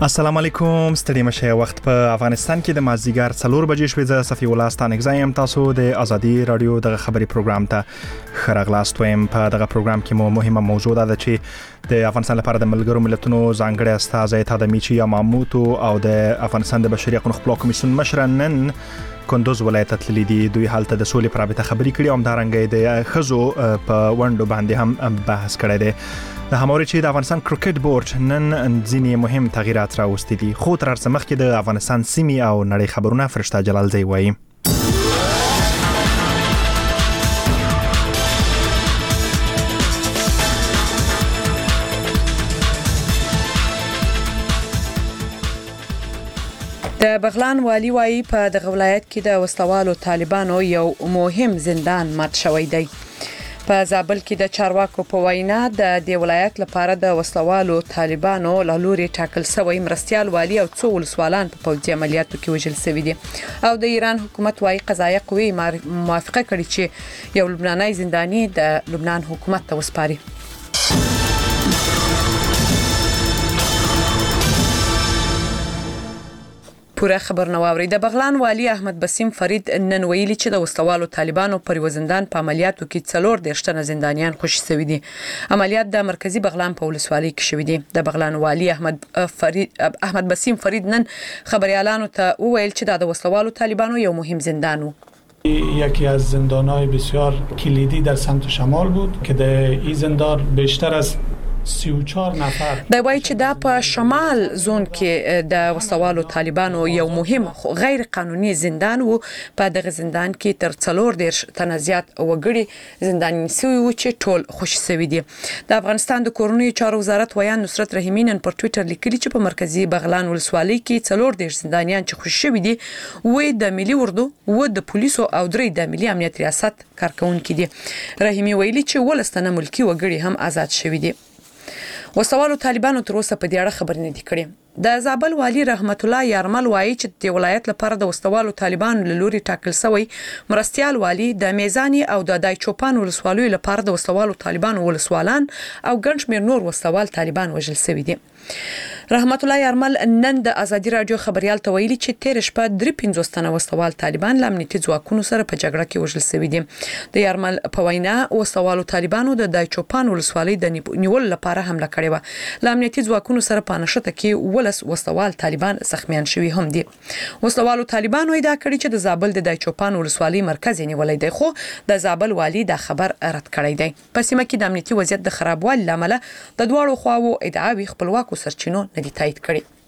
السلام علیکم ستړي مشه وخت په افغانستان کې د مازیګر 4 بجې شوې ز صفی الله ستانګزایم تاسو د ازادي رادیو د خبري پروګرام ته خرغلاست ويم په دغه پروګرام کې مو مهمه موضوع ده چې د افغانستان لپاره د ملګرو ملتونو ځانګړي استازي تادمیچی ماموتو او د افغانستان د بشري حقوقو خپلواک کمیسیون مشرنن کندوز ولایت تللی دي دوی حالت د سولې پر رابطه خبري کړي او همدارنګه د خزو په وندو باندې هم بحث کړی دی د هموري چې د افغانستان کرکټ بورډ نن ځینې مهم تغیرات راوستي دي خو تر څو مخکې د افغانستان سیمې او نړۍ خبرونه فرشته جلالزی وایي د بغلان والی وایي په دغه ولایت کې د وسلوالو طالبانو یو مهم زندان مات شوی دی په زابل کې د چارواکو په وینا د دې ولایت لپاره د وسلوالو طالبانو له لوري ټاکل شوی مرستيال والی او څو ولسوالان په پوځي عملیاتو کې وژل شوی دي او د ایران حکومت وايي قضایه قوی موافقه کړې چې یو لبناني زنداني د لبنان حکومت ته وسپاري پوره خبر نو اوري د بغلان والی احمد بسیم فرید نن ویلي چې د وسلوالو طالبانو پر وزندان په عملیاتو کې 4 درشتنه زندانیان خوشي شوی دي عملیات د مرکزی بغلان په ولسوالۍ کې شوی دي د بغلان والی احمد بسیم فرید نن خبريالانو ته وویل چې د وسلوالو طالبانو یو مهم زندان و یکی از زندان‌های بسیار کلیدی در سمت شمال بود که در این زندان بیشتر از 34 نفر دا وایي چې دا په شمال زون کې د وسلوالو طالبانو یو مهم غیر قانوني زندان وو په دغه زندان کې تر 4 تنه زیات وګړي زنداني شوی وو چې ټول خوشي شوی دي د افغانستان د کورونی چارو وزارت ویان نصرت رحیمی نن پر ټوئیټر لیکلی چې په مرکزی بغلان ولسوالۍ کې 4 زندانیان چې خوشي شوی دي وې د ملي اردو و د پولیسو او درې د ملي امنیت ریاست کارکونکو دي رحیمی ویلي چې ولستانه ملکی وګړي هم آزاد شوی دي وسوالو طالبانو تر اوسه په دې اړه خبرې نه دي کړې د زابل والی رحمت الله یارمل وایي چې د ولایت لپاره د وسوالو طالبانو له لوري ټاکل شوی مرستيال والی د میزانی او د دای چوپان ولسوالۍ لپاره د وسوالو طالبانو ولسوالان او ګڼ شمېر نور وسوال طالبان وژل شوی دي رحمت الله یارمل نن د ازادي رادیو خبريال ته ویلي چې تیر شپه 350 تنه وسوال طالبان لامنیتي ځواکونو سره په جګړه کې وژل شوی دي د یارمل په وینا وسوالو طالبانو د دای چوپان ولسوالۍ د نیول لپاره حمله کړې و لامنیتي ځواکونو سره په نشته کې ولس وسوال طالبان زخمیان شوی هم دي وسوالو طالبانو ادعا کړې چې د زابل د دای چوپان ولسوالۍ مرکز نیولې دی خو د زابل والی دا خبر رد کړی دی په سیمه کې د امنیتي وضعیت د خرابوالي لامل د دوړو خواو ادعاوي خپلواکو سرچینو نه دي تایید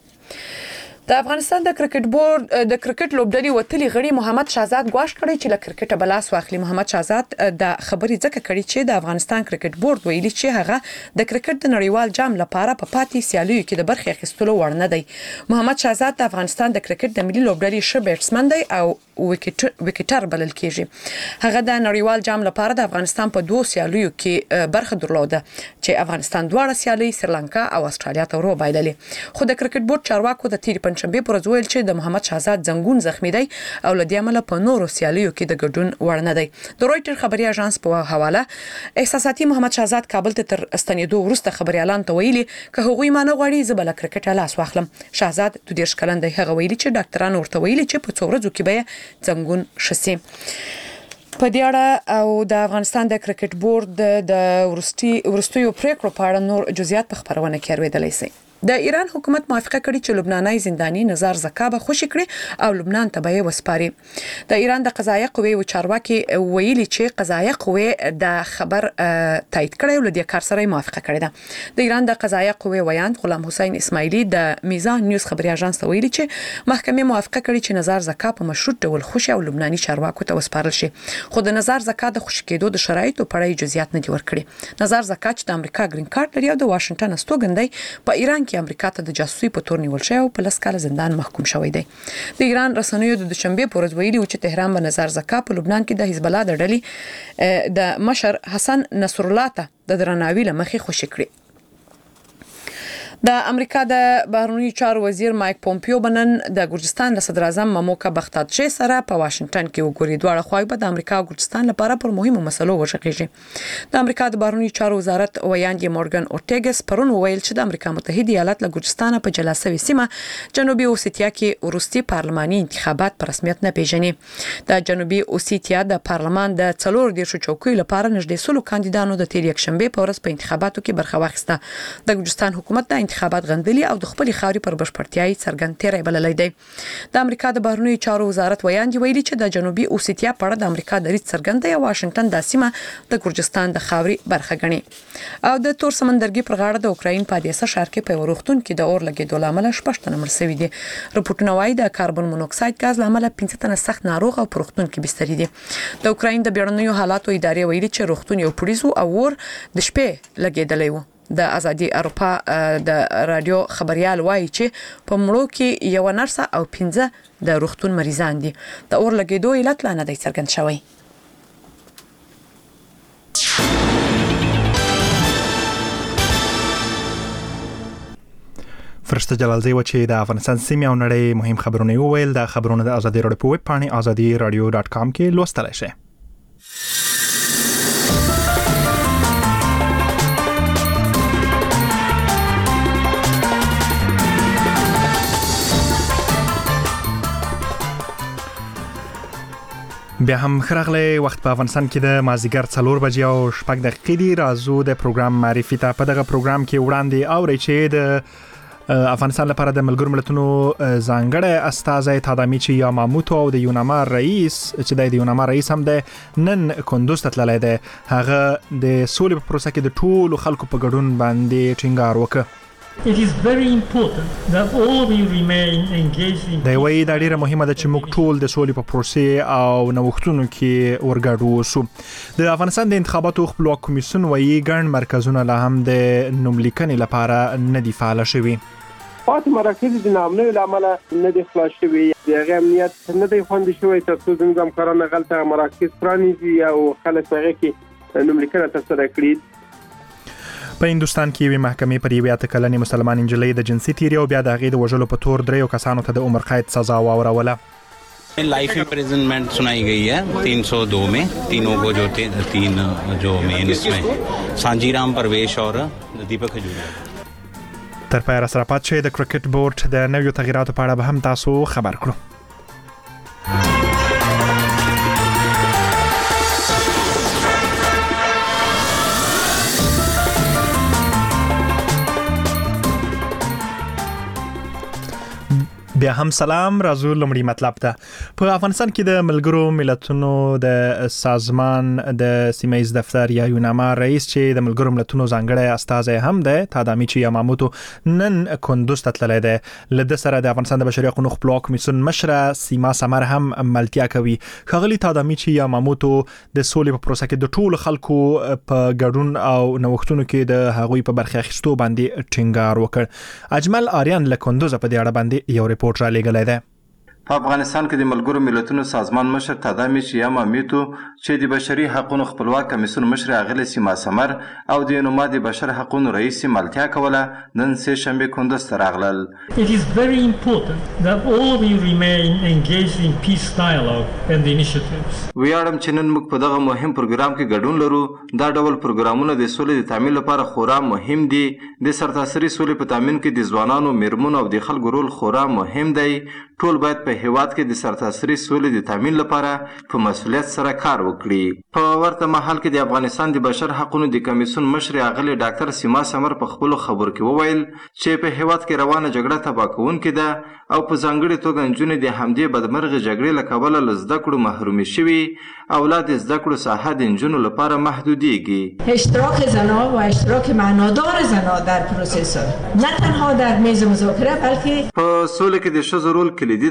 کړي د افغانستان د کرکټ بورډ د کرکټ لوبډلې وتلي غړي محمد شهزاد غواړي کړی چې له کرکټ بلاس واخلي محمد شهزاد د خبري ځکه کړی چې د افغانستان کرکټ بورډ ویلي چې هغه د کرکټ د نړیوال جام لپاره په پاتې سیالیو کې د برخې اخیستلو وړ نه دی محمد شهزاد د افغانستان د کرکټ د ملي لوبډلې ښه بیټسمن دی او وکټر بلل کیږي هغه د نړیوال جام لپاره د افغانستان په 2 سیالیو کې برخه درلوده چې افغانستان دواړه سیالي سریلانکا او استرالیا ته وروبایللې خو د کرکټ بورډ چارواکو د تیر پنځشنبه پر ورځ ویل چې د محمد شهزاد زنګون زخمی دی او لدی عمل په نورو سیالیو کې د ګډون وړ نه دی د رويټر خبري اژانس په حواله احساساتي محمد شهزاد کابل ته تر استنیدو ورسته خبري اعلان ته ویلي که هغوی مانه غواړي زبل کرکټ لاس واخلم شهزاد د 10 کلن دی هغه ویلي چې ډاکټرانو ورته ویلي چې په 2 ورځو کې به زنګون شسي په دې اړه او د افغانستان د کرکټ بورډ د ورستیو پریکړو په اړه نور جزئیات په خبرونه کې اورېدلای شي د ایران حکومت موافقه کړې چې لبناني زنداني نظر زکا به خوشي کړي او لبنان ته به وسپاري د ایران د قضایه قوې او چارواکي ویلي چې قضایه قوې د خبر تایید کړي او د کار سره موافقه کړې ده د ایران د قضایه قوې ویان غلام حسین اسماعیلی د میزان نیوز خبري اژانس ته ویلي چې محکمه موافقه کړې چې نظر زکا په مشروط ډول خوشي او لبناني چارواکو ته وسپارل شي خو د نظر زکا د خوشي کېدو د شرایطو په اړه جزئیات نه دي ورکړي نظر زکا چې د امریکا گرین کارت لري او د واشنگټن استوګندۍ په ایران کې امریکا ته د جاسوسي په تور نیول شوی او په لس کاله زندان محکوم شوی دی د ایران رسنیو د دوشنبه پر ورځ ویلي چې تهران به نظر زکا په لبنان کې د حزب الله د ډلې د مشر حسن نصر الله ته د درناوي لمخې خوشي کړي د امریکا د بهرنیو چارو وزیر مایک پومپیو بنن د ګرجستان د صدر اعظم ماموکا بختاتشي سره په واشنگټن کې وګوري. دواړه خواوې به د امریکا او ګرجستان لپاره پر مهمو مسلو وشقیږي. د امریکا د بهرنیو چارو وزارت ویاندې مورګن اورټیګس پرون وویل چې د امریکا متحده ایالات له ګرجستان په جلا شوې سیمه جنوبي اوسیتیا کې وروستي پارلماني انتخابات په رسمیت نه پیژني. د جنوبي اوسیتیا د پارلمان د 14 چوکیو لپاره نږدې 100 کاندیدانو د تیر یکشنبه په ورځ په انتخاباتو کې برخه واخیسته. د ګرجستان حکومت د انتخابات غندلي او د خپل خاوري پر بشپړتیاي څرګند تیری بللی دی. د امریکا د بهرنیو چارو وزارت ویاندې ویلي چې د جنوبي اوسیتیا په اړه د امریکا د ریټ څرګند دی او واشنگټن د سیمه د ګرجستان د خاوري برخه ګڼي. او د تور سمندرګي پر غاړه د اوکراین په دیسه ښار کې په وروختون کې د اور لګیدو لامل 6 تنه مړ شوي دي. رپورټونه وايي د کاربن مونوکساید غاز لامل 15 تنه سخت ناروغ او په وروختون کې بستري دي. د اوکراین د بیړنیو حالاتو ادارې ویلي چې وروختون یو پولیسو او اور د شپې لګیدلی و. د ازادي اروپا د رادیو خبريال وایي چې په مړو کې یو نرسه او 15 د روغتون مریضان دي. د اور لګیدو علت لا نه دی څرګند شوی. فرشته جلالزی و چې د افغانستان سیمې او نړۍ مهم خبرونه وویل. د خبرونو د ازادي رادیو په ویب پاڼې azadiradio.com کې لوستلای شئ. بیا هم خرغله وخت په افغانستان کې د مازیګر 4 بجې او 6 دقیقې دی. راځو د پروګرام معرفي ته. په دغه پروګرام کې وړاندې اوري چې د افغانستان لپاره د ملګرو ملتونو ځانګړی استازی تادامیچی یاماموتو او د یوناما رئیس چې د یوناما رئیس هم د نن کندوز ته تللی دی. هغه د سولې په پروسه کې د ټولو خلکو په ګډون باندې ټینګار وکړ. It is very important that all of you remain engaged in. دا وایي دا ډیره مهمه ده چې موږ ټول د سولې په پروسې او نوښتونو کې ورګډ اوسو. د افغانستان د انتخاباتو خپلواک کمیسیون وایي ګڼ مرکزونه لا هم د نوملیکنې لپاره نه دي فعال شوي. پاتې مراکز د نامنوي لامل نه دي خلاص شوي. د امنیت نه دی خوندي شوی تر څو زموږ همکاران غلطه مراکز پرانیزي او خلک هغه کې نوملیکنه ترسره کړي. په هندوستان کې یوې محکمې پر یوې 8 کلنې مسلمان انجلۍ د جنسي تیری او بیا د هغې د وژلو په تور 3 کسانو ته د عمر قید سزا واوروله. Life imprisonment सुनाई गई है 302 में. तीनों को जो तीन जो मेन इसमें सांजीराम परवेश और दीपक खजूरिया. تر پایه سره پات شئ. د کرکټ بورډ د نویو تغییراتو په اړه به هم تاسو خبر کړو. بیا هم سلام. راځو لمړی مطلب ته. په افغانستان کې د ملګرو ملتونو د سازمان د سیمایي دفتر یا یوناما رئیس چې د ملګرو ملتونو ځانګړی استازی هم دی تادامیچی یاماموتو نن کندوز ته تللی دی. له ده سره د افغانستان د بشري حقوقو خپلواک کمیسیون مشره سیما سمر هم ملتیا کوي. ښاغلي تادامیچی یاماموتو د سولې په پروسه کې د ټولو خلکو په ګډون او نوښتونو کې د هغوی په برخه اخیستو باندې ټینګار وکړ. اجمل آریان له کندوز په دې اړه باندې یو ریپورت را لګلای دی. په افغانستان کې د ملګرو ملتونو سازمان مشر تادامیچی یاماموتو چې د بشري حقوقو خپلواک کمیسیون مشر اغلی سیما سمر او د یوناما د بشر حقوقو رئیس ملتیا کوله نن سه شنبه کندوز ته راغلل. It is very important that all of you remain engaged in peace dialogue and initiatives. ویاړم چې نن موږ په دغه مهم پروګرام کې ګډون لرو. دا ډول پروګرامونه د سولې د تامین لپاره خورا مهم دي. د سرتاسري سولې په تامین کې د ځوانانو میرمنو او د خلکو رول خورا مهم دی. ټول باید په هیواد کې د سرتاسري سولې د تامین لپاره په مسؤلیت سره کار وکړي. په ورته مهال کې د افغانستان د بشر حقوقو د کمیسیون مشر اغلی ډاکټر سیما سمر په خپل خبرو کې وویل چې په هیواد کې روانه جګړه تباه کوونکې ده او په ځانګړي توګه نجونې د همدې بدمرغه جګړې له کبله له زده کړو محرومې شوي او لا د زده کړو ساحه د نجونو لپاره محدودیږي. اشتراک زنان و اشتراک معنادار زنان در پروسس نه تنها در میز مذاکره بلکه په سولې کې د ښځو رول کلیدي دی.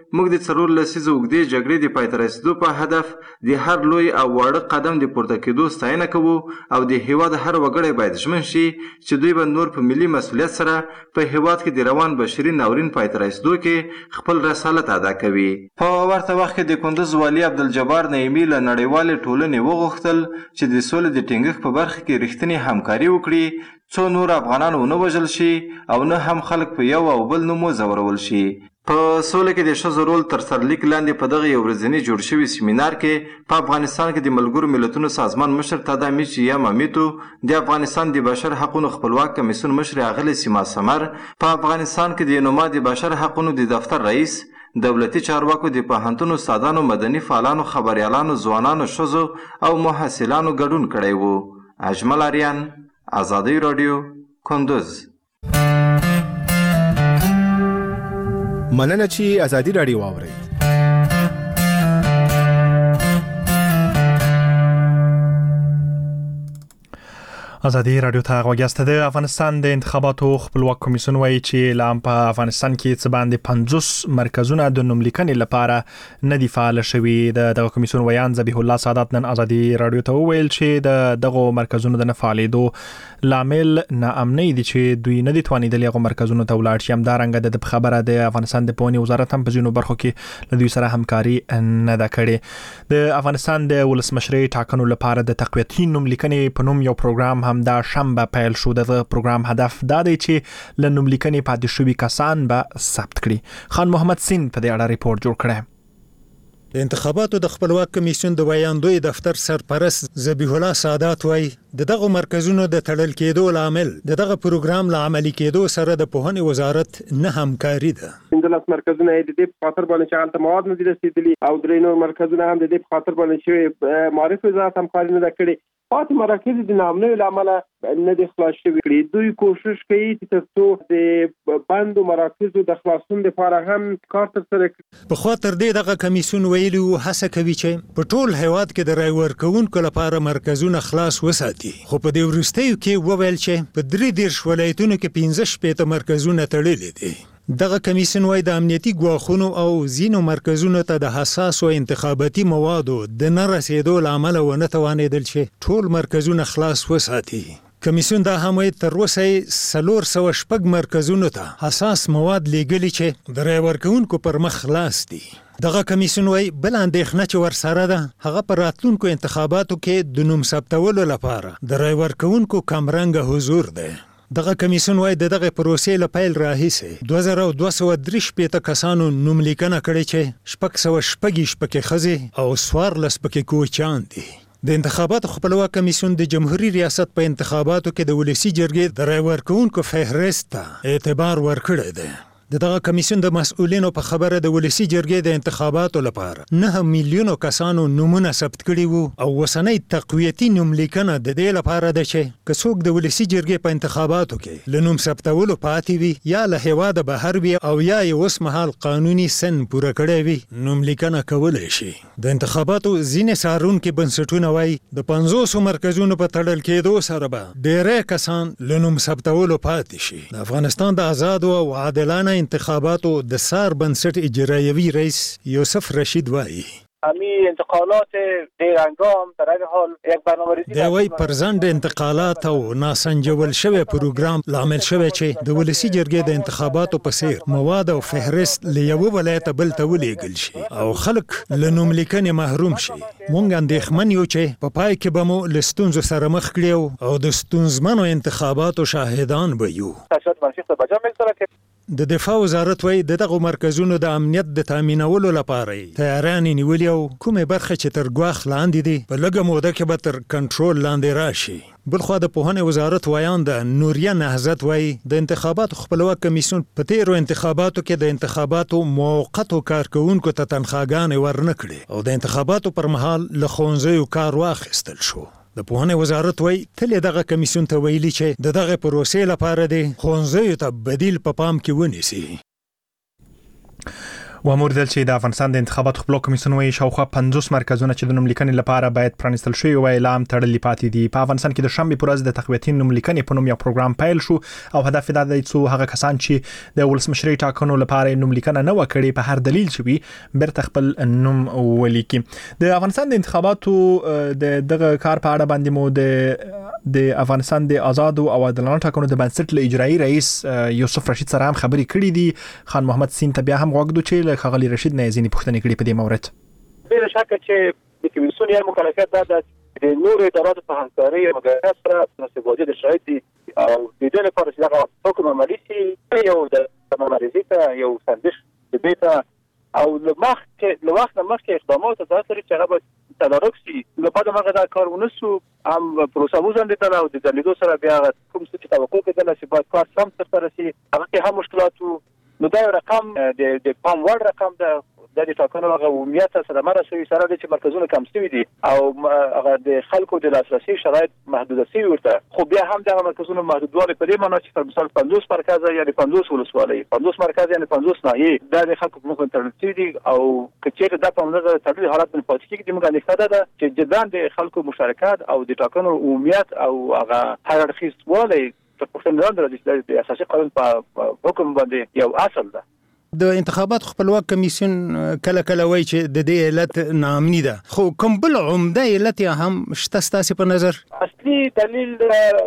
موږ د څلور لسیزو اوږدې جګړې د پای ته رسېدو په هدف د هر لوی او واړه قدم د پورته کېدو ستاینه کوو او د هیواد هر وګړی باید ژمن شي چې دوی به نور په ملي مسؤلیت سره په هیواد کې د روان بشري ناورین پای ته رسېدو کې خپل رسالت ادا کوي. په ورته وخت کې د کندوز والي عبدالجبار نعیمي له نړیوالې ټولنې وغوښتل چې د سولې د ټینګښت په برخه کې رښتینې همکاري وکړي څو نور افغانان ونه وژل شي او نه هم خلک په یو او بل نوم وځورول شي. په سوله کې د ښځو رول تر سرلیک لاندې په دغه یو ورځني جوړ شوي سیمینار کې په افغانستان کې د ملګرو ملتونو سازمان مشر تدامیچ یا مامیتو، د افغانستان د بشر حقونو خپلواک کمیسیون مشر اغلی سیما سمر، په افغانستان کې د یونما د بشر حقونو د دفتر رئیس، دولتي چارواکو، د پوهنتون استادانو، مدني فعالانو، خبريالانو، ځوانانو، ښځو او محصلانو ګډون کړی و. اجمل آریان، آزادی رادیو، کندوز. مننه چې آزادی رادیو واورئ. آزادی رادیو ته غوږ یاست. د افغانستان د انتخاباتو خپلواک کمیسیون وایي چې لا هم په افغانستان کې څه باندې 50 مرکزونه د نوملیکنې لپاره نه دي فعال شوي. دغه کمیسیون ویان ذبیح الله سعادت نن آزادی رادیو ته وویل چې دغه مرکزونو د نه فعالېدو لامل ناامنۍ دي چې دوی نه دي توانېدلي هغو مرکزونو ته ولاړ شي. همدارنګه د خبره د افغانستان د پوهنې وزارت هم په ځینو برخو کې له دوی سره همکاري نه ده کړې. د افغانستان د ولسمشرۍ ټاکنو لپاره د تقویتي نوملیکنې په نوم یو پروګرام دا شنبه پیل شو. دغه پروګرام هدف دا دی چې له نوملیکنې پاتې شوي کسان به ثبت کړي. خان محمد سین په دې اړه ریپورت جوړ کړی. د انتخاباتو د خپلواک کمیسیون د ویاندوی دفتر سرپرست ذبیح الله سعادت وایي دغه مرکزونو د تړل کېدو لامل دغه پروګرام له عملي کېدو سره د پوهنې وزارت نه همکاري ده. 15 مرکزونه د دې په خاطر باندې چې هلته مواد نه دي رسیدلي او درې نور مرکزونه هم د دې په خاطر باندې چې معرفي وزارت همکاري نه ده کړې. پاتې مراکز د نامنوي لامله نه دي خلاص شوي کړي. دوی کوشش کوي چې ترڅو د بندو مراکزو د خلاصون لپاره هم کار ترسره کړي. په خوا تر دې دغه کمیسیون ویلي و هڅه کوي چې په ټول هیواد کې د رای ورکوونکو لپاره مرکزونه خلاص وساتي، خو په دې وروستیو کې وویل چې په 33 ولایتونو کې 15 مرکزونه تړلي دي. دغه کمیسیون وايي د امنیتي ګواښونو او ځینو مرکزونو ته د حساسو انتخاباتي موادو د نه رسیدو لامل ونه توانېدل چې ټول مرکزونه خلاص وساتي. کمیسیون دا هم وايي تر اوسه 406 مرکزونو ته حساس مواد لیږلي چې د رای ورکوونکو پر مخ خلاص دي. دغه کمیسیون وايي بل اندېښنه چې ورسره ده هغه پر راتلونکو انتخاباتو کې د نوم ثبتولو لپاره د رای ورکوونکو کمرنګه حضور ده. دغه کمیسیون وايي دغه پروسې له پیل راهیسې 2233 کسانو نوملیکنه کړې چې 616 پکې ښځې او 14 پکې کوچیان دي. د انتخاباتو خپلواک کمیسیون د جمهوریت ریاست په انتخاباتو کې د ولسی جرګې د رای ورکوونکو فهرست ته اعتبار ورکړی دی. دغه کمیسیون د مسؤلینو په خبره د ولسی جرګې د انتخاباتو لپاره 9 میلیونو کسانو نومونه ثبت کړي وو او وسنۍ تقویتي نوملیکنه د دې لپاره ده چې که څوک د ولسی جرګې په انتخاباتو کې له نوم ثبتولو پاتې وي یا له هیواده بهر وي او یا یې اوس مهال قانوني سن پوره کړی وي نوملیکنه کولی شي. د انتخاباتو ځینې څارونکي بنسټونه وایي د 500 مرکزونو په تړل کېدو سره به ډېری کسان له نوم ثبتولو پاتې شي. د افغانستان د آزادو او عادلانه انتخاباتو د سار بنسټ اجرایوي رئیس یوسف رشید وایي امی انتقالات دیرنگام در این حال یک برنامه‌ریزی دی وای پرزند انتقالات او ناسنجول شوی پروګرام لامل شوی چې د ولسی جرګې د انتخاباتو په څیر مواد او فهرست لیو ولایت بل ته ولېږل شي او خلک له نوملیکنې محروم شي. مونږ اندېښمن یو چې په پای کې به مو له ستونزو سره مخ کړو او د ستونزمنو انتخاباتو شاهدان به یو. د دفاع وزارت وایي دغه مرکزونو د امنیت د تامینولو لپاره تیارانې نیولې او کومې برخه چې تر ګواښ لاندې دي په لږه موده کې به تر کنټرول لاندې راشي. بلخوا د پوهنې وزارت ویان د نوریه نهضت وایي د انتخاباتو خپلواک کمیسیون په تیرو انتخاباتو کې د انتخاباتو موقتو کارکوونکو ته تنخواګانې ورنه کړې او د انتخاباتو پر مهال له ښوونځیو کار واخیستل شو. د پوهنې وزارت وایي تل دغه کمیسیون ته ویلي چې دغه پروسې لپاره د ښوونځیو ته بدیل په پام کې ونیسي. واموردل چې د افغانستان د انتخاباتو خپل کمیسیون وایي شاوخوا 50 مرکزونه چې د نوملیکنې لپاره باید پرانیستل شي او اعلان تړلې پاتې دي. په افغانستان کې د شنبې پر ورځ د تقویتي نوملیکنې په نوم یو پروګرام پیل شو او هدف دا دی چې هغه کسان چې د ولسمشرۍ ټاکنو لپاره نوملیکنه نه وکړي په هر دلیل چې وي بیرته خپل نوم ولیکي. د افغانستان د انتخاباتو دغه کار په اړه باندې مو د افغانستان د آزاد او عادلانه ټاکنو د بنسټ له اجرایی رئیس یوسف رشید سره هم خبرې کړې دي. خان محمد سین ته بیا هم غوږ دوی خغلی رشید نه ځینې پوښتنې کړې په دې مورد. بلا شک چې د کمیسیون یې مکلفیت ده د نور ادارات په همکاري او مګر سره د وجود شرایط او د دې لپاره چې هغه حکم عملي شي یو د ممارزه یو سندش د بیت او لوخت مخکې اقدامات تاسو چې هغه تدارک شي نو په دغه دا کار ونسو هم پروسه وزندل او د دلیدو سره بیا کوم څه چې توقع کېدل چې باید کار سم ترسره شي هغه هم مشکلات نو دا رقم د پام وړ رقم د ټاکنو هغه عمومیت سره مرسته سره د مرکزونو کم شوي دي او هغه د خلکو د لاسرسي شرایط محدوده شوي ورته خو بیا هم د مرکزونو محدودوالی په دې معنی چې پر مثال 50 مرکز یعنی 50 ولسوالۍ 50 مرکز یعنی 50 ناحیې د خلکو په مخ تړل شوي دي او کچېر د په موږ تړلي حالت په پاتې کې د موږ اندېښنه ده چې جدان د خلکو مشارکت او د ټاکنو عمومیت او هغه هر اړخیز والی په پښتون راځي د اساسي قانون په حکم باندې یو اصل ده. د انتخابات خپلواک کمیسیون کله وایي چې د دې علت ناامني ده خو کوم بل عمده علت هم شته ستاسو په نظر؟ اصلي دلیل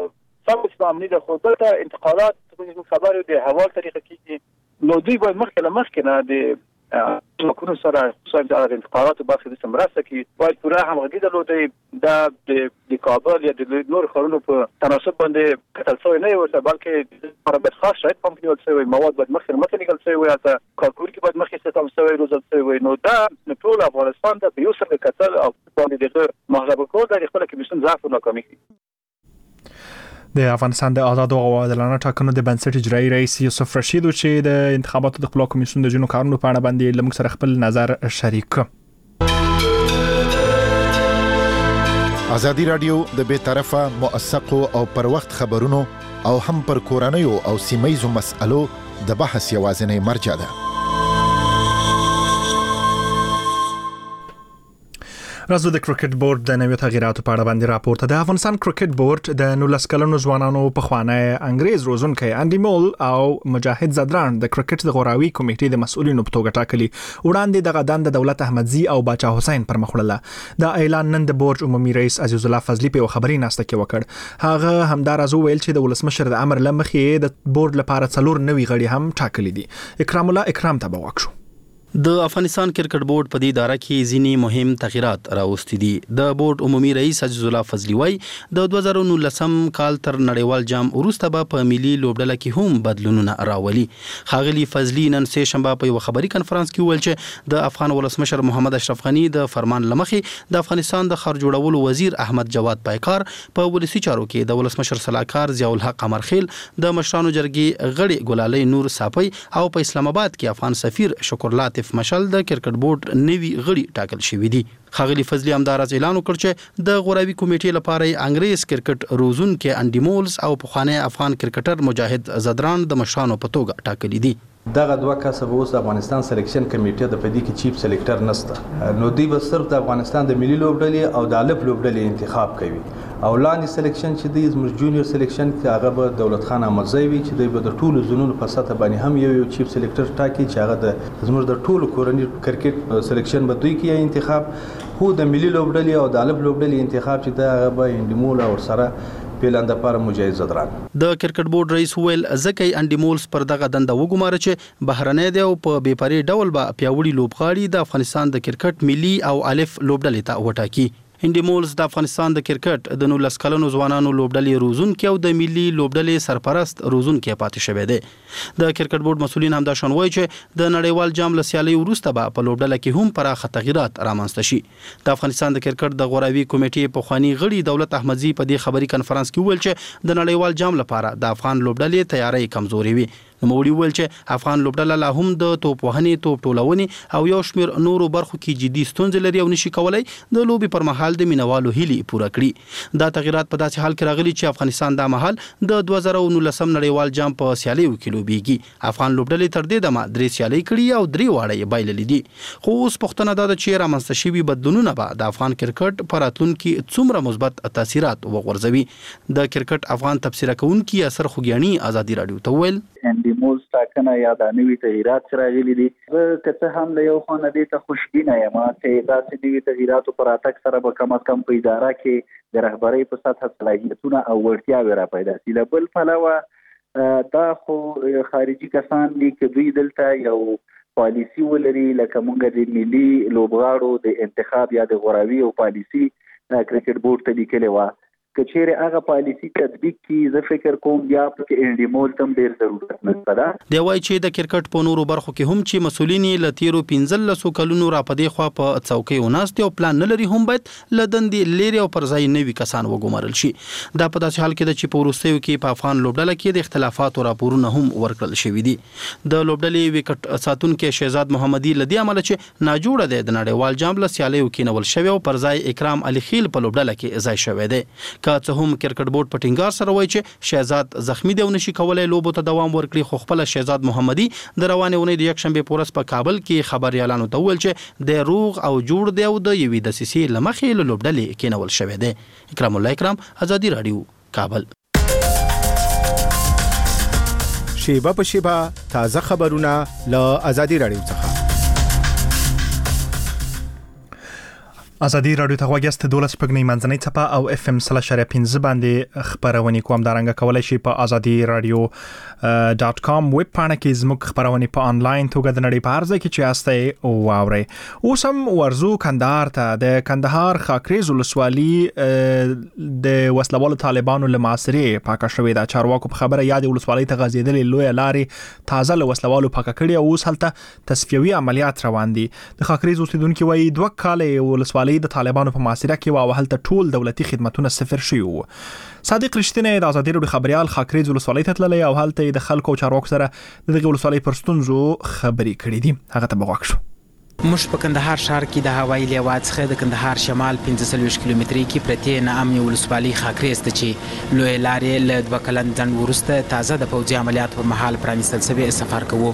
ثابت ناامني ده خو دلته انتقالات خبرو د حواله طریقه کېږي نو دوی باید مخکې نه د حکومت سره خصوصا د انتقالاتو برخه د سمراسته کې باید پوره همغږي درلودي د کابل یا د نور ښارونو په تناسب باندې کتل شوی نه ورته بلکې لپاره باید خاص شرایط پام کې ونیول شي مواد باید مخکې نقل شوی وي حتی کارکونکي باید مخکې استخدام شوی روزل شوی وي نو دا ټول افغانستان ته په یو سر کتل او باندې دغه محاسبه کول د خپل کمیسیون ضعف او ناکامي د افغانستان د آزاد او عادلانه ټاکنو د بنسټ اجرایی رئیس یوسف رشید چې د انتخاباتو د خپلواک کمیسیون د جنو کارونو په اړه باندې لمک سره خپل نظر شریک. ازادي رادیو د بې طرفه موثقو او پر وخت خبرونو او هم پر کورنیو او سیمایي مسألو د بحث یوازینی مرجع ده. راځو د کرکټ بورډ د نویو تغییراتو په اړه باندې راپورته. د افغانستان کرکټ بورډ د 19 کلنو ځوانانو په خوانی انګریز روزونکي انډي مول او مجاهد زدران د کرکټ د غوراوي کمیټې د مسؤلینو په توګه ټاکلي. وړاندې دغه دند دولت احمدزي او باچا حسین پر مخ وړله. دا اعلان نن د بورډ عمومي رئیس عزیز الله فضلی په خبري ناسته کې وکړ. هغه همدارز ویل چې د ولسمشر د امر لمخې د بورډ لپاره 4 نوي غړي هم ټاکلي دي. اکرام الله اکرام ته بوښو. د افغانستان کرکټ بورډ په دې اداره کې ځینې مهم تغیرات راوستي دي. د بورډ عمومي رئیس عزیز الله فضلی وایي د 2019 کال تر نړیوال جام وروسته به په ملي لوبډله کې هم بدلونونه راولي. ښاغلي فضلی نن سه شنبه په یو خبري کنفرانس کې ویل چې د افغان ولسمشر محمد اشرف غنی د فرمان لمخې د افغانستان د خار جوړولو وزیر احمد جواد پایکار په ولسی چارو کې د ولسمشر صلاحکار ضیاء الحق قمرخیل د مشرانو جرګې غړي ګلالي نور صافی او په اسلام آباد کې افغان سفیر شکر لطیف مشل د کرکټ بورډ نوي غړي ټاکل شوی دي. ښاغلي فضلی همدارز اعلان وکړ چې د غوراوي کمیټې لپاره انګریز کرکټ روزونکي انډي مولز او پخوانی افغان کرکټر مجاهد زدران د مشرانو په توګه ټاکلي دي. دغه دوه کسب اوس د افغانستان سلیکشن کمیټه د پدې کې چیف سلیکټر نشته نو دوی به صرف د افغانستان د ملي لوبډلې او د الف لوبډلې انتخاب کوي او لاندې سلیکشن چې دی زموږ جونیور سلیکشن کې هغه به دولت خان احمدزی وي چې دوی به د ټولو زونونو په سطح باندې هم یو چیف سلیکټر ټاکي چې هغه د زموږ د ټولو کورنی کرکټ سلیکشن به دوی کې انتخاب خو د ملي لوبډلې او د الف لوبډلې انتخاب چې دا هغه به انډیمول او سره پیلنده پر مجاهد زدران. د کرکټ بورډ رئیس ویل ځکه انډي مولز پر دغه دنده وګماره چې بهرنۍ دی او په بیپاري ډول به پیاوړي لوبغاړي د افغانستان د کرکټ ملي او الف لوبډلې ته وټاکي. انډي مولز د افغانستان د کرکټ د 19 کلنو ځوانانو لوبډلې روزونکي او د ملي لوبډلې سرپرست روزونکي پاتې شوی دی. د کرکټ بورډ مسؤلین هم دا شان وایي چې د نړیوال جام له سیالۍ وروسته به په لوبډله کې هم پراخه تغیرات رامنځته شي. د افغانستان د کرکټ د غوراوي کمیټې پخوانی غړي دولت احمدزي په دې خبري کنفرانس کې ویل چې د نړیوال جام لپاره د افغان لوبډلې تیاری کمزوري وي. نوموړي وویل چې افغان لوبډله لا هم د توپ وهنې، توپ ټولونې او یو شمېر نورو برخو کې جدي ستونزې لري او نشي کولای د لوبې پر مهال د مینوالو هیلې پوره کړي. دا تغیرات په داسې حال کې راغلي چې افغانستان دا مهال د 2019 نړیوال جام په سیالیو کې لوبېږي. افغان لوبډلې تر دې دمه 3 سیالۍ کړي او 3 واړه یې بایللې دي. خو اوس پوښتنه دا ده چې رامنځته شوي بدلونونه به د افغان کرکټ په راتلونکي څومره مثبت تاثیرات وغورځوي. د کرکټ افغان تبصره کوونکي اثر خوګیاڼي ازادي رادیو ته وویل انډیموز ټاکنه یا د نوي تغیرات چې راغلي دي، زه که څه هم له یو خوا نه دې ته خوشبینه یم چې داسې نوي تغیراتو په راتګ سره به کم از کم په اداره کې د رهبرۍ په سطحه صلاحیتونه او وړتیاوې را پیدا شي. له بل پلوه دا خو خارجي کسان دي که دوی دلته یو پالیسي ولري، لکه موږ د ملي لوبغاړو د انتخاب یا د غوراوي او پالیسي کرکټ بورډ ته لیکلې وه، که چیرې هغه پالیسي تطبیق کړي زه فکر کوم بیا پکې انډیمول ته ډېر ضرورت نشته ده. دی وایي چې د کرکټ په نورو برخو کې هم چې مسؤلین یې له تیرو 15 کلونو را په دې خوا په څوکۍ وناستې او پلان نه لري هم باید له دندې لرې او پر ځای نوي کسان وګمارل شي. دا په داسې حال کې ده چې په وروستیو کې په افغان لوبډله کې د اختلافاتو راپورونه هم ورکړل شوي دي. د لوبډلې وکټ ساتونکي شهزاد محمدي له دې امله چې ناجوړه دی د نړیوال جام له سیالیو کېنول شوی او پر ځای اکرام علي خیل په لوبډله کې ځای شوی دی. که څه هم کرکټ بورډ په ټینګار سره وایي چې شهزاد زخمی دی او نشي کولای لوبو ته دوام ورکړي، خو خپل شهزاد محمدي د روانې اونۍ د یکشنبې په ورځ په کابل کې خبريالانو ته وویل چې د روغ او جوړ دی او د یوې دسیسې له مخې له لوبډلې کېنول شوی دی. اکرام الله اکرام، ازادي رادیو، کابل. شیبه په شیبه تازه خبرونه له ازادي رادیو څخه. ازادي رادیو ته غواګست 12 پګنی منځنۍ چپه او اف ام 3.15 باندې خبرونه کوم دارنګ کولای شي په ازادي رادیو .com ویب پاڼه کې زموږ خبرونه په انلاین توګه د نړۍ په هر ځای کې چې یاستئ واورئ. اوس هم ورزو کندهار ته د کندهار خاکریز ولسوالي د وسلوالو طالبانو له محاصرې پاکه شوې ده. چارواکو په خبره یاد ولسوالي ته غځېدلې لوی لارې تازه له وسلوالو پاکه کړي او اوس هلته تصفیوي عملیات روان دي. د خاکریز اوسیدونکو وايي 2 کال ولسوالي د طالبانو په محاصره کې او هلته ټول دولتي خدماتونه صفر شوي وو. صادق رښتینی د ازادي رادیو خبريال خاکریز ولسوالۍ ته تللی او هلته د خلکو او چارواکو سره د دغه ولسوالۍ پر ستونزو خبرې کړې دي. هغه ته بغواړو. موږ په کندهار ښار کې د هوایي لیواد څخه د کندهار شمال 15 کیلومتري کې پرتې نامي ولسوالۍ خاکریز ته چې لوی لارې له 2 کلن ځنډ وروسته تازه د پوځي عملیاتو پر مهال پرانیستل شوی سفر کوو.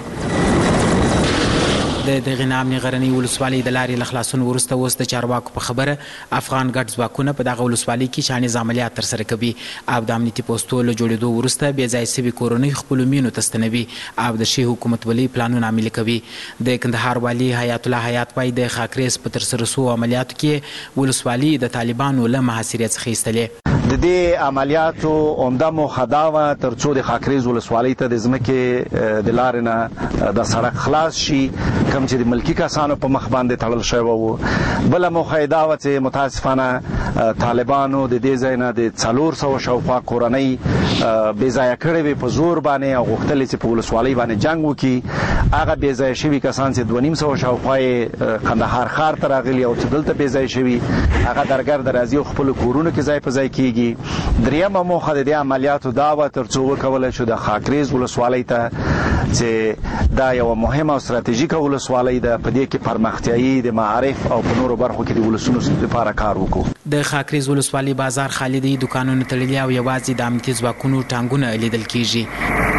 د دغه نامي غرنۍ ولسوالۍ د لارې له خلاصون وروسته اوس د چارواکو په خبره افغان ګډ ځواکونه په دغه ولسوالۍ کې شانې عملیات ترسره کوي او د امنیتي پوستو له جوړېدو وروسته بې ځای سوي کورنۍ خپلو مینو ته ستنوي او د ښې حکومتولۍ پلانونه عملي کوي. د کندهار والي حیات الله حیات وايي د خاکریز په ترسره سوو عملیاتو کې ولسوالۍ د طالبانو له محاصرې څخه ایستلې. د دې عملیاتو عمده موخه دا وه تر څو د خاکریز ولسوالۍ ته د ځمکې د لارې نه د سړک خلاص شي کوم چې د ملکی کسانو په مخ باندې تړل شوی وو. بله موخه یې دا وه چې متاسفانه طالبانو د دې ځای نه د 400 شاوخوا کورنۍ بې ځایه کړې وې په زور باندې او غوښتل چې په ولسوالۍ باندې جنګ وکړي. هغه بې ځایه شوي کسان چې 250 شاوخوا یې کندهار ښار ته راغلي او چې دلته بې ځایه شوي هغه درګرد راځي او خپلو کورونو کې ځای په ځای کېږي. دریمه موخه د دې عملیاتو دا وه تر څو وکولی شو د خاکریز ولسوالۍ ته چې دا یوه مهمه او ستراتیژیکه ولسوالۍ ده په دې کې پرمختیایي د معارف او په نورو برخو کې د ولسونو لپاره کار وکړو. د خاکریز ولسوالۍ بازار خالي دی، دکانونه تړلي او یوازې د امنیتي ځواکونو ټانګونه لیدل کیږي.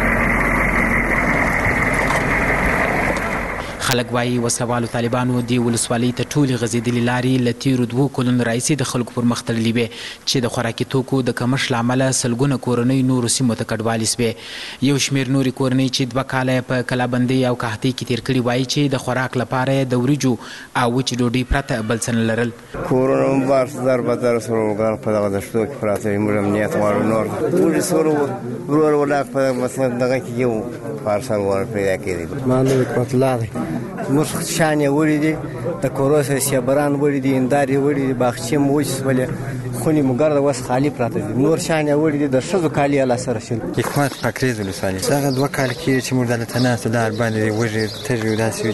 خلک وایي وسلوالو طالبانو د ولسوالۍ ته ټولې غځېدلې لارې له تیرو 2 کلونو راهیسې د خلکو پر مخ تړلې وې چې د خوراکي توکو د کمښت له امله سلګونه کورنۍ نورو سیمو ته کډوالې سوې. یو شمېر نورې کورنۍ چې 2 کاله په کلابندۍ او قحطۍ کې تیر کړي وایي چې د خوراک لپاره د وریجو او وچې ډوډۍ پرته بل څه نه لرل. کورونه هم بار بدر سره په دغه دښتو کې پراته وي. موږ امنیت غواړو. نور ټولې سره ورور ولاک په مثلا دغه کې یو پارسل ور پیدا کېدی. ما نو کوتلا دی موږ شانې وړي دي د کوروسه سیبران وړي دي انداري وړي دي باغچې موج ولې خوني مګر د وس خالی پراته دي. نور شانې وړي دي د شذو کالی لا سره شل حکومت خاکریز ولسوالۍ څنګه 2 کال کې چې موږ دلته نه ستدار باندې وږي تجربه داسې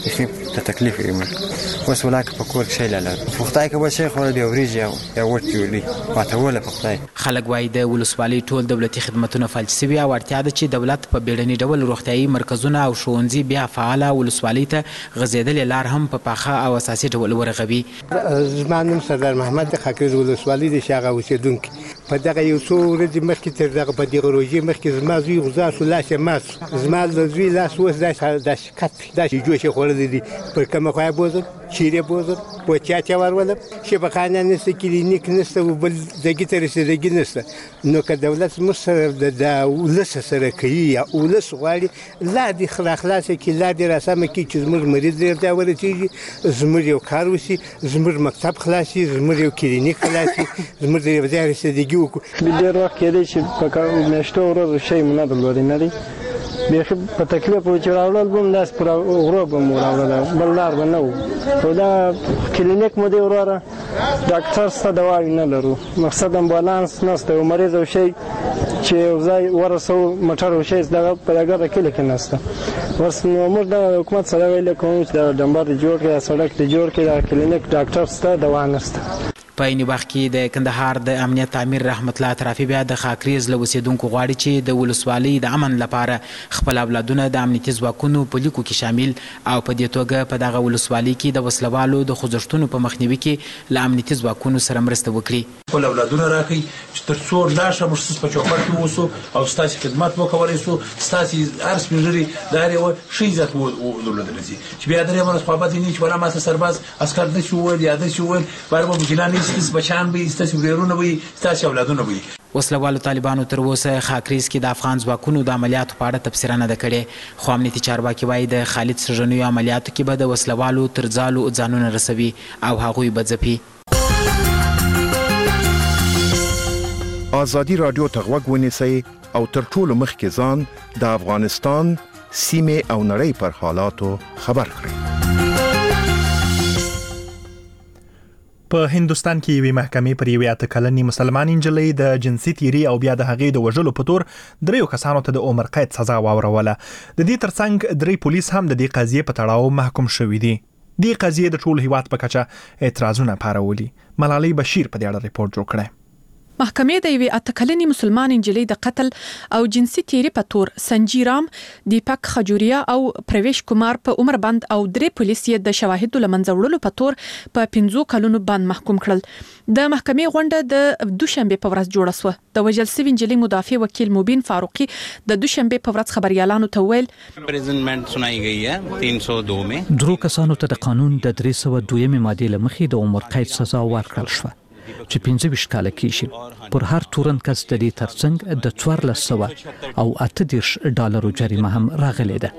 اخي ته تکلیف یې اوس ولاکه په کور شي لاله پختای کې به شي خو د اوریج یا ورته ویلي ماته پختای خلک وایي د ولسوالۍ ټول دولتي خدماتونه فلج شوي او اړتیا ده چې دولت په بیړني ډول روغتیايي مرکزونه او ښوونځي بیا فعاله ولسوالۍ ته غځېدلې لار هم په پاخه او اساسي ډول ورغوي. زما نوم سردار محمد د خاکریز ولسوالۍ د شاغه اوسېدونکی. په دغه یو څو ورځې مخکې تر دغه په دغه روژې مخکې زما زوی غذا شو لاس یې مات شو. زما د زوی لاس اوس داسې کت داسې جوش یې خوړلی دي. پر کومه خوا یې بوزم چیرې بوزم په چا ورولم شفاخانه نشته کلینیک نشته او بل ځای ته رسېدګي نشته. نو که دولت موږ سره د ولس سره کوي یا ولس غواړي لار دې خلاصه کړي لار دې راسمه کړي چې زموږ مریض ته ورسېږي زموږ یو کار وشي زموږ مکتب خلاص شي زموږ یو کلینیک خلاص شي زموږ د یو ځای رسېدګي وکړو. ډېر وخت کېدی چې په میاشتو ورځو شی مو نه درلودی نه دی بیخي په تکلیف و چې راوړل به هم داسې پر غرو به مو راوړله بل لار به نه و. خو دا کلینیک مو دی وروره ډاکټر شته دواوې نه لرو مقصد امبولانس نشته یو مریض او شی چې یو ځای ورسوو موټر او شی دغه په دغه د کلي کې نشته. بس نو موږ د حکومت سره ویلې کوو چې د ډمبر دې جوړ کړي سړک دې جوړ کړي دا کلینیک ډاکټر شته دوا نشته. په عین وخت کې د کندهار د امنیت امیر رحمت الله اطرافي بیا د خاکریز له اوسېدونکو غواړي چې د ولسوالۍ د امن لپاره خپل اولادونه د امنیتي ځواکونو په لیکو کې شامل او په دې توګه په دغه ولسوالۍ کې د وسلوالو د خوځښتونو په مخنیوي کې له امنیتي ځواکونو سره مرسته وکړي. خپل اولادونه راکړي چې تر څو لاشه موږ په چوکاټ کې اوسو او ستاسو خدمت وکولای شو ستاسو هر سپینږیري دا یو شي ذات ولودل شي چې بیا درې باندې خپابت نه چې ولا ما سرباز عسكر د شو ول یا د شو ول بارمو بجلانی ستاسو بچان به ستاسو ورونه وي ستاسو اولادونه وي. وسلوالو طالبانو تر اوسه خاکریز کې د افغان ځواکونو د عملیاتو په اړه تبصره نه ده کړې خو امنیتي چارواکي وایي د خالد سرژنیو عملیاتو کې به د وسلوالو تر ځالو ځانونه رسوي او هغوی به ځپي. ازادي رادیو ته غوږ ونیسئ او تر ټولو مخکې ځان د افغانستان سیمې او نړۍ پر حالاتو خبر کړئ. په هندستان کې یوې محکمې پر یوې 8 کلنې مسلمان نجلۍ د جنسي تیری او بیا د هغې د وژلو په تور 3 کسانو ته د عمر قید سزا واوروله. د دې ترڅنګ 3 پولیس هم د دې قضیې په تړاو محکوم شوي دي. دې قضیې د ټول هیواد په کچه اعتراضونه پارولي. ملالۍ بشیر په دې اړه ریپورت جوړ کړی. محکمې د یوې 8 کلنې مسلمان نجلۍ د قتل او جنسي تیری په تور سنجیرام دیپک خجوریا او پرویش کومار په عمر بند او 3 پولیس یې د شواهدو لمنځه وړلو په تور په 15 کلونو باندې محکوم کړل. د محکمې غونډه د دوشنبه په ورځ جوړه شوه. د وژل شوې نجلۍ مدافع وکیل مبین فاروقي د دوشنبه په ورځ خبريالانو ته ویل امپریزنمنت سنائی گئی ہے 302 میں 3 کسانو ته د قانون د 302 ماده لمخې د عمر قید سزا ورکړل شوه چې 15 کاله کېږي. پر هر تورن کس د دې ترڅنګ د 1400 او $38 جریمه هم راغلې ده.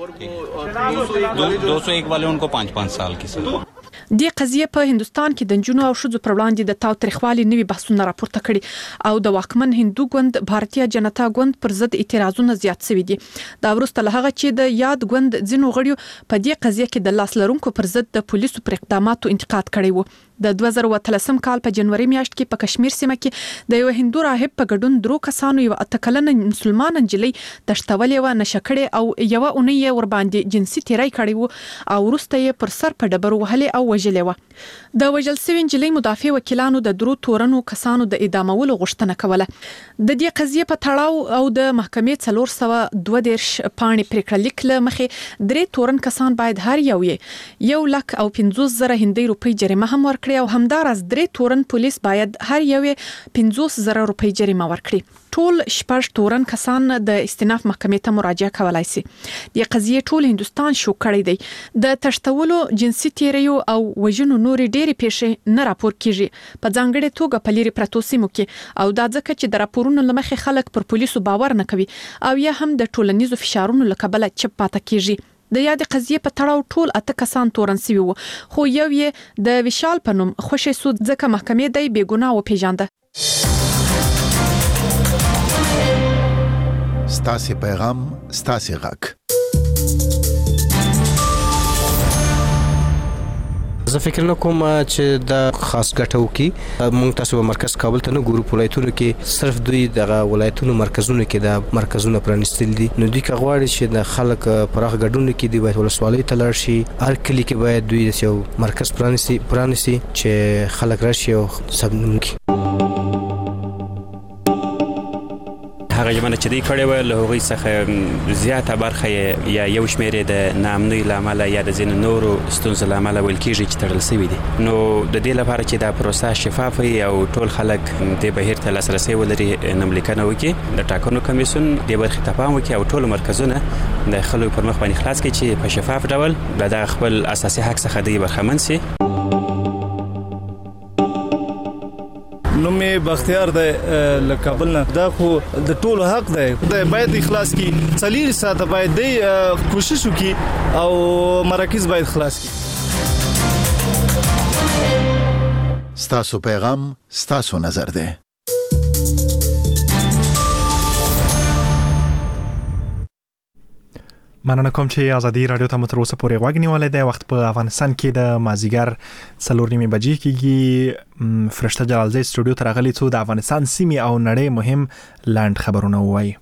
201 والے انکو 5 سال کی سزا. د قضیه په هندستان کې د جنونو او شذو پر وړاندې د تاوتریخوالي نوي بحثونه راپورته کړي او د واکمن هندو ګوند بھارتیا جنتا ګوند پر ضد اعتراضونه زیات شوي دي. دا وروسته له هغه چې د یاد ګوند ځینو غړیو په دې قضیه کې د لاس لرونکو پر ضد د پولیسو پر اقداماتو انتقاد کړی وو. د 2013 کال په جنوري میاشت کې په کشمیر سیمه کې د یو هندو راهب په ګډون 3 کسانو یو 8 کلنه مسلمان نجلۍ تشتولې و نشکړې او یو اونۍ ور باندې جنسي تیری کړی وو او وروسته یې پر سر په ډبرو وهلې او وژلې و. د وژل شوې نجلۍ مدافع وکیلانو د 3 تورنو کسانو د اعدامولو غوښتنه کوله. د دې قضیه په تړاو او د محکمې 422 پاڼې پریکړه لیک له مخې 3 تورن کسان باید هر یو یې 1,50,000 هندۍ روپۍ جریمه هم ورکړي او همدارس 3 تورن پولیس باید هر یو 50,000 روپۍ جریمه ورکړي. ټول 6 تورن کسان د استئناف محکمې ته مراجعه کولای شي. د قضیې ټول هندستان شو کړی دی. د تشتولو جنسي تیریو او وژنو نورې ډېرې پیښې نه راپور کیږي په ځانګړې توګه په لري پرتو سیمو کې او دا ځکه چې د راپورونو لمخې خلک پر پولیسو باور نه کوي او یا هم د ټولنیزو فشارونو له کبله چپ پاتې کیږي. د یاد قضیه په تړاو ټول 8 کسان تورن سوي وو خو یو یې د وشال په نوم خوشی سود ځکه محکمې د بیګناه و پیژانده. ستاسو پیغام ستاسو غږ. زه فکر نه کوم چې د خاص ګټو کې موږ تاسو مرکز کابل ته نه ګورو، ولایتونو کې صرف دوی د ولایتونو مرکزونو کې د مرکزونو پرانستل دي. نو دوی کغواړي چې د خلک پراخ ګډون کې دی باید ولسوالۍ ته لاړ شي، هر کلی کې باید دوی یو مرکز پرانستي چې خلک راشي او سبنم کې هغه ژمنه چې دی کړې و له هغوی څخه زیاته برخه یا یو شمېر د ناامنۍ له امله یا د ځینو نورو ستونزو له امله ویل کېږي چې تړل شوي دي. نو د دې لپاره چې دا پروسه شفاف وي او ټول خلک دې بهیر ته لاسرسی ولري، نوملیکنه وکړي، د ټاکنو کمیسیون دې برخې ته پام وکړي او ټول مرکزونه د خلکو پر مخ باندې خلاص کړي چې په شفاف ډول د دغه خپل اساسي حق څخه دوی برخمن شي. نوم یې بختیار دی له کابل نه. دا خو د ټولو حق دی، خدای باید اخلاص کی، 4 ساعته باید دی کوشش وکړي او مراکز باید خلاص کی. ستاسو پیغام ستاسو نظر دی. مننه کوم چې ازادي رادیو ته تر اوسه پورې غوږ نیولې ده. وخت په افغانستان کې د مازیګر 4:30 بجې کېږي. فرشته جلالزی سټوډیو ته راغلي څو د افغانستان سیمې او نړۍ مهم لاند خبرونه وایي.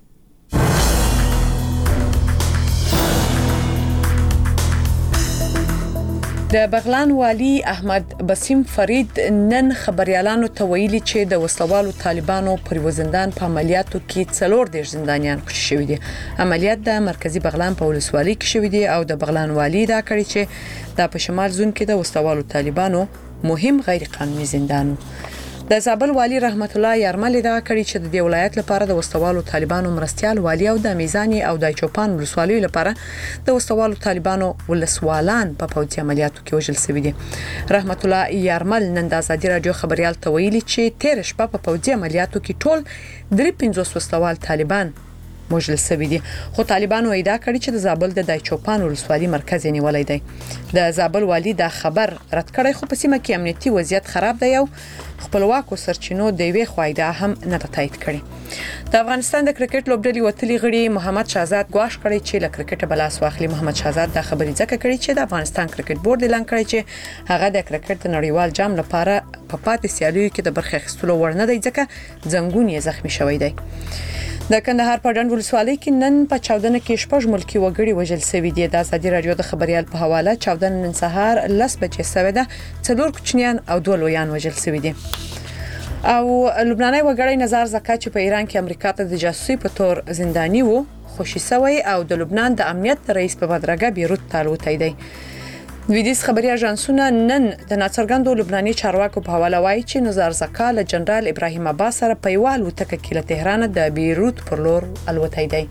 د بغلان والی احمد بسیم فرید نن خبريالانو ته ویلي چې د وسلوالو طالبانو پر وزندان په عملیاتو کې 14 زندانیان خوشي شوي دي. عملیات د مرکزی بغلان په ولسوالۍ کې شوي دي او د بغلان والی دا کړی چې د په شمال زون کې د وسلوالو طالبانو مهم غیر قانوني زندانو. د زابل والی رحمت الله یارمل دا کړی چې د دې ولایت لپاره د وسلوالو طالبانو مرستيال والی او د میزانی او د چوپان ولسوالۍ لپاره د وسلوالو طالبانو ولسوالان په پوځي عملیاتو کې وژل شوي دي. رحمت الله یارمل نن د ازادي رادیو خبريال ته ویلي چې 13 شپه په پوځي عملیاتو کې ټول 53 وسلوال طالبان وژل شوي دي. خو طالبانو ادعا کړې چې د زابل د دایچوپان ولسوالۍ مرکز یې نیولای دی. د زابل والی دا خبر رد کړی، خو په سیمه کې امنیتي وضعیت خراب دی او خپلواکو سرچینو د وی خوایده هم نه تایید کړي. د افغانستان د کرکټ لوبډلې وتلي غړي محمد شهزاد ګواښ کړی چې له کرکټ بلاس واخلي. محمد شهزاد دا خبرې ځکه کړې چې د افغانستان کرکټ بورډ اعلان کړی چې هغه د کرکټ د نړیوال جام لپاره په پاتې سیالیو کې د برخه اخیستلو وړ نه دی ځکه زنګون یې زخمی شوی دی. د کندهار په ډنډ ولسوالۍ کې نن په چاودنه کې شپږ ملکی وګړي وژل شوي دي. د ازادي رادیو د خبريال په حواله چاودنه نن سهار 10 بجې شوه ده. 4 کوچنیان او 2 لویان وژل شوي دي. او لبناني وګړی نظر زکات چې په ایران کې امریکا ته د جاسوسي په تور زنداني وو خوشي شوی او د لبنان د امنیت رئیس په بدرګه بیروت ته الوتی دی. ویدیس خبري اژانسونه نن د ناڅرګندو لبناني چارواکو په حواله وایي چې نظر زکا له جنرال ابراهیم عباس سره په یو الوتکه کې له تهران د بیروت پر لور الوتی دی.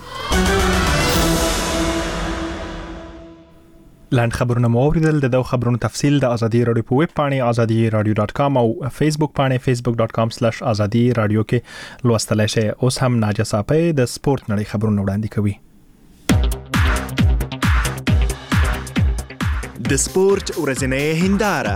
لاند خبرونه مو اوریدل. د خبرونو تفصیل د ازادي رادیو په ویب پاڼه azadiradio.com او فیسبوک پاڼه facebook.com/azadi radio کې لوستلای شئ. اوس هم ناجا صاحب د سپورت نړۍ خبرونه وړاندې کوي. د سپورت ورځنۍ هنداره.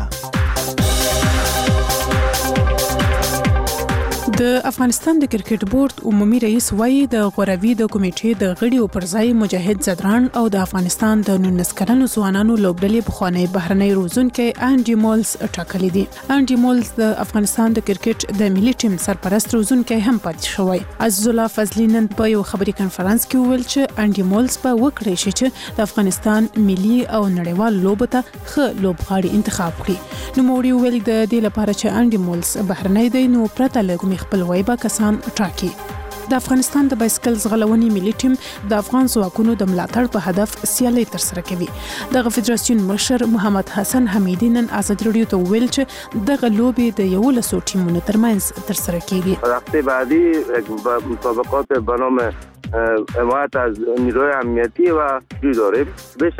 د افغانستان د کرکټ بورډ عمومي رئیس وایي د غوراوي د کمیټې د غړیو پر ځای مجاهد زدران او د افغانستان د 19 کلنو ځوانانو لوبډلې بخوانی بهرنۍ روزونکي انډي مولز ټاکلي دي. انډي مولز د افغانستان د کرکټ د ملي ټیم سرپرست روزونکي هم پاتې شوی. عزیز الله فضلی نن په یو خبري کانفرنس کې ویل چې انډي مولز په وکړی شي چې د افغانستان ملي او نړیوال لوبه ته ښه لوبغاړي انتخاب کړي. نو موري ویل د دې لپاره چې انډي مولز بهرنۍ دی نو پرته له خپلوي به کسان ټاکي. د افغانستان د بایسکل ځغلونې ملي ټیم د افغان ځواکونو د ملاتړ په هدف سیالي ترسره کوي. د فدراسیون مشر محمد حسن حمیدی نن ازادي رادیو ته ویل چې د لوبې د 11 ټیمونو ترمنځ ترسره کیږي. هفته بعدی مسابقات به نام حمایت از نیروی امنیتی و داریم.